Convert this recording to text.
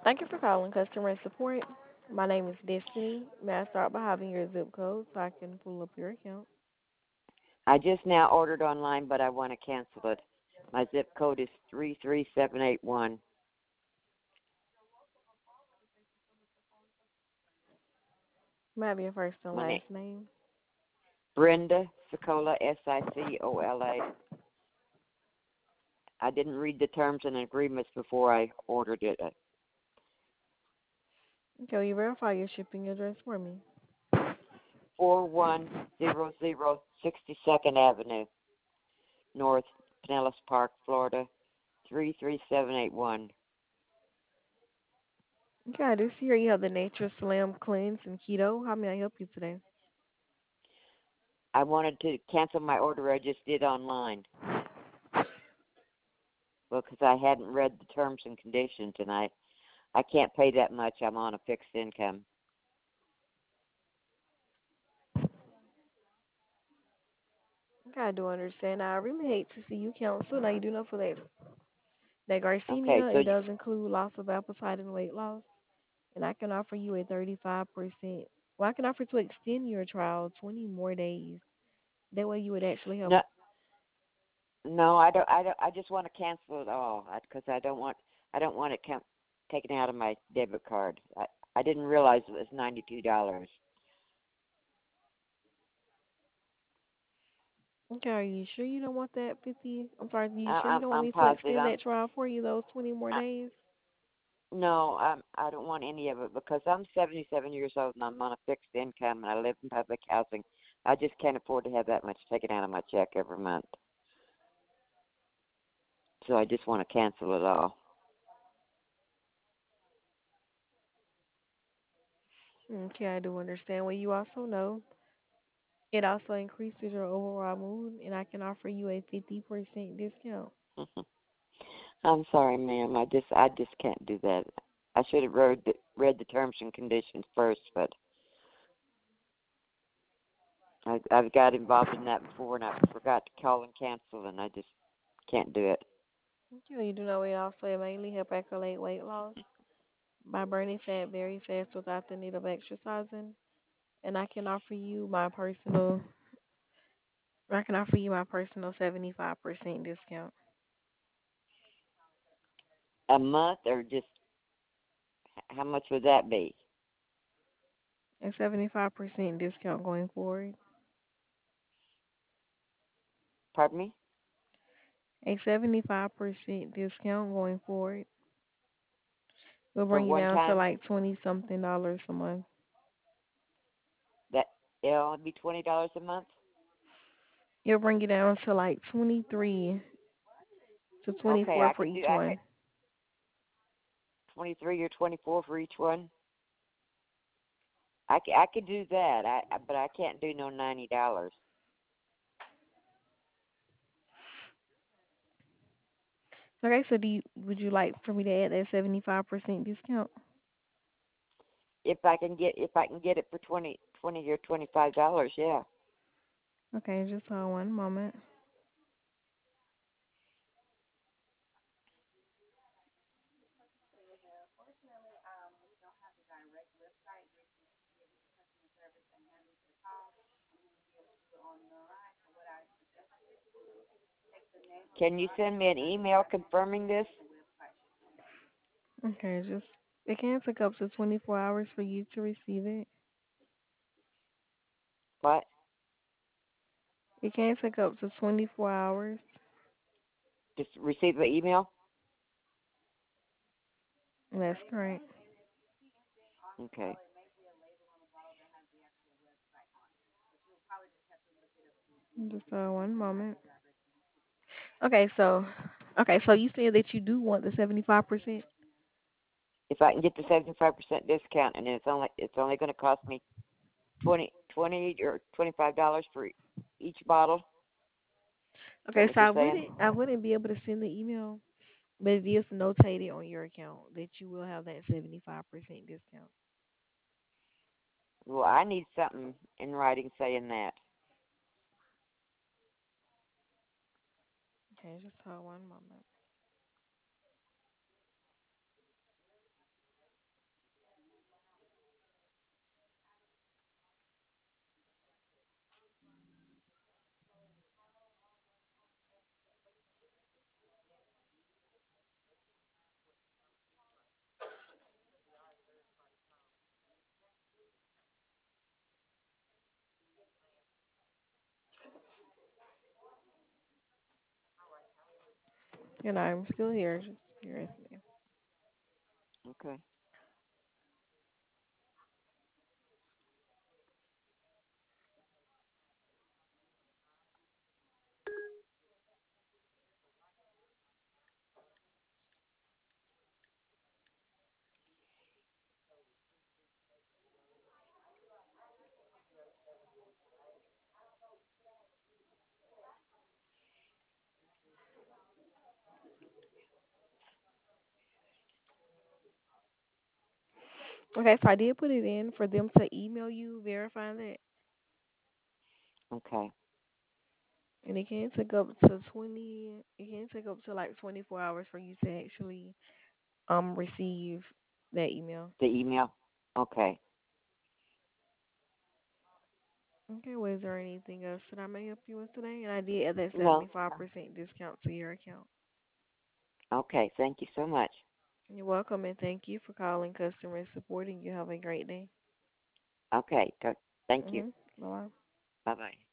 Thank you for calling customer support. My name is Destiny. May I start by having your zip code so I can pull up your account? I just now ordered online, but I want to cancel it. My zip code is 33781. May I have your first and My name, last name? Brenda Sicola, Sicola. I didn't read the terms and agreements before I ordered it. Okay, will you verify your shipping address for me? 4100 62nd Avenue, North Pinellas Park, Florida, 33781. Okay, I do see here you have the Nature Slim Cleanse and Keto. How may I help you today? I wanted to cancel my order I just did online because I hadn't read the terms and conditions, and I can't pay that much. I'm on a fixed income. Okay, I do understand. Now, I really hate to see you cancel. Now, you do know for that Okay, Garcinia, so it does include loss of appetite and weight loss, and I can offer you a 35%. Well, I can offer to extend your trial 20 more days. That way, you would actually have. no, no, I don't. I don't. I just want to cancel it all because I don't want it taken out of my debit card. I didn't realize it was $92. Okay, are you sure you don't want that 50? I'm sorry, are you I, sure you I'm don't want I'm me to positive. extend that trial for you, those 20 more I, days? no, I don't want any of it because I'm 77 years old and I'm on a fixed income and I live in public housing. I just can't afford to have that much taken out of my check every month. So I just want to cancel it all. Okay, I do understand. Well, you also know it also increases your overall mood, and I can offer you a 50% discount. I'm sorry, ma'am. I just can't do that. I should have read the terms and conditions first, but I've got involved in that before and I forgot to call and cancel, and I just can't do it. Okay, you do know it also mainly help regulate weight loss by burning fat very fast without the need of exercising. And I can offer you my personal 75% discount. A month or just how much would that be? A 75% discount going forward. Pardon me? A 75% discount going forward will For bring you one down to time? like 20 something dollars a month. That it'll only be $20 a month? It'll bring you down to like 23 to Okay, 24 for each I could one. 23 or 24 for each one. I could do that. But I can't do no $90. Okay, so would you like for me to add that 75% discount? If I can get it for 20 or $25, yeah. Okay, just hold one moment. Can you send me an email confirming this? Okay, just it can take up to 24 hours for you to receive it. What? It can take up to 24 hours. Just receive the email? That's correct. Okay. Just one moment. Okay, so you said that you do want the 75%. If I can get the 75% discount, and it's only going to cost me 20 or $25 for each bottle. Is that Okay, what so you're saying? I wouldn't be able to send the email, but it is notated on your account that you will have that 75% discount. Well, I need something in writing saying that. Okay, just hold one moment. And I'm still here, just curious. Okay. Okay, so I did put it in for them to email you, verify that. Okay. And it can take up to 20, it can take up to like 24 hours for you to actually receive that email. The email. Okay. Okay, was there anything else that I may help you with today? And I did add that No. 75% discount to your account. Okay. Thank you so much. You're welcome, and thank you for calling customer support, and you have a great day. Okay. Thank you. Bye bye. Bye bye.